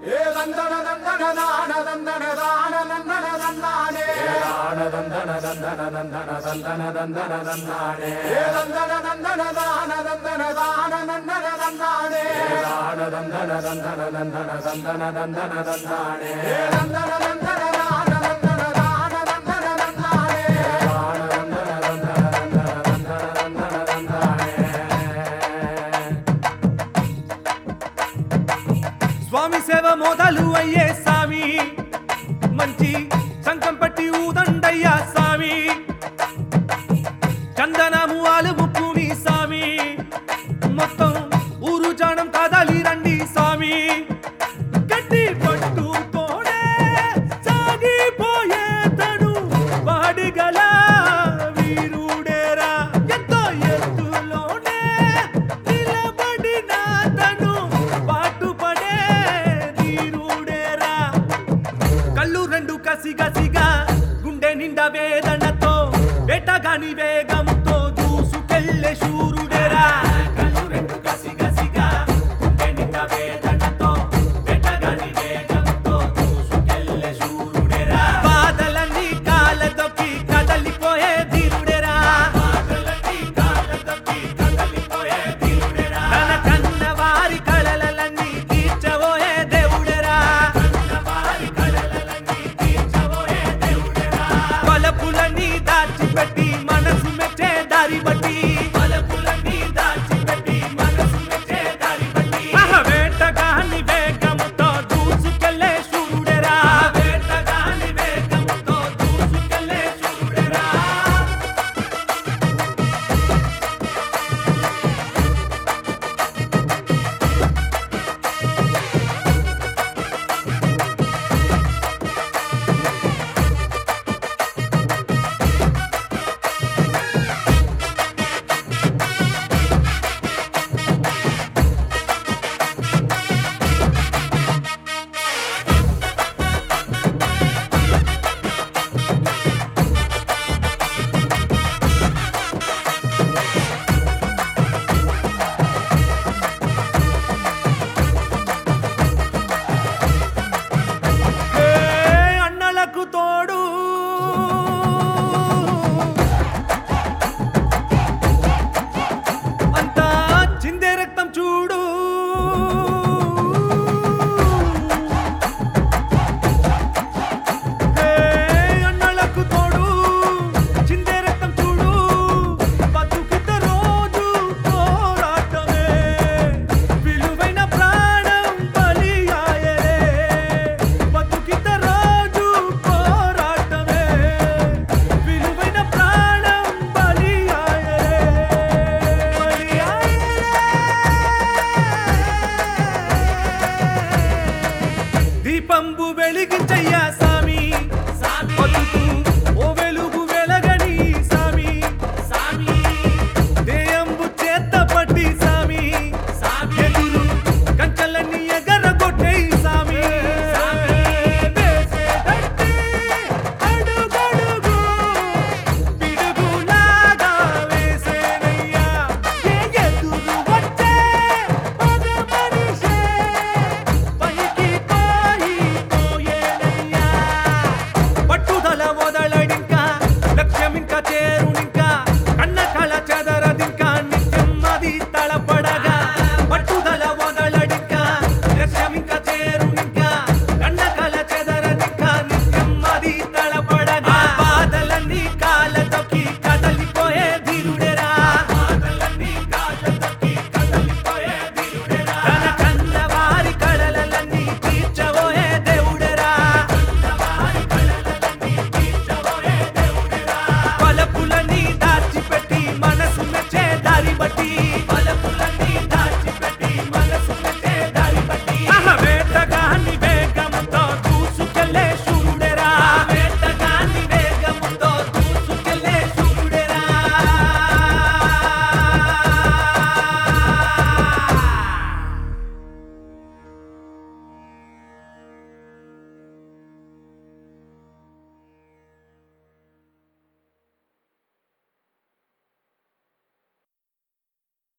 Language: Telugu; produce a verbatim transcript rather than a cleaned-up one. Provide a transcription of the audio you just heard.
ఏ దందన దందన దాన దందన దాన దందన దందానే దాన దందన దందన దందన దందన దందన దందానే ఏ దందన దందన దాన దందన దాన దందన దందానే దాన దందన దందన దందన దందన దందన దందానే ఏ దందన దందన దాన దందన దాన దందన దందానే దాన దందన దందన దందన దందన దందానే. స్వామి సేవ మొదలు అయ్యే సామి మంచి సంకం పట్టి ఊదండయ్యా సామి చందనము ఆలుము పూమి సామి మొత్తం ఊరు జానం కదలి రండి సామి గట్టి పట్టుతోనే సాగిపోయేతడు వాడిగల వీరుడేరా ఎంతో ఎత్తులోనే నిలబడిన తను పాటుపడే ధీరుడేరా కళ్ళు రెండు కసి కసిగా గుండె నిండా వేదనతో వేటగాని వేగంతో దూసుకెళ్ళే శూరుడేరా కళ్ళు రెండు కసి కసిగా గుండె నిండా వేదనతో వేటగాని వేగంతో దూసుకెళ్ళే శూరుడేరా బాధలన్నీ కాళ్ళతోకి కదలిపోయే ధీరుడేరా బాధలన్నీ కాళ్ళతోకి కదలిపోయే ధీరుడేరా తన కన్న వారి కళలన్నీ తీర్చబోయే దేవుడేరా కన్న వారి కళలన్నీ తీర్చబోయే దేవుడేరా బలపులన్నీ దాచిపెట్టి మనసు మెచ్చే దారి బట్టి బలపులన్నీ దాచిపెట్టి మనసు మెచ్చే దారి బట్టి వేటగాని వేగంతో దూసుకెళ్ళే శూరుడేరా వేటగాని వేగంతో దూసుకెళ్ళే శూరుడేరా ఏ అన్నలకు తోడు అంతా చిందే రక్తం చూ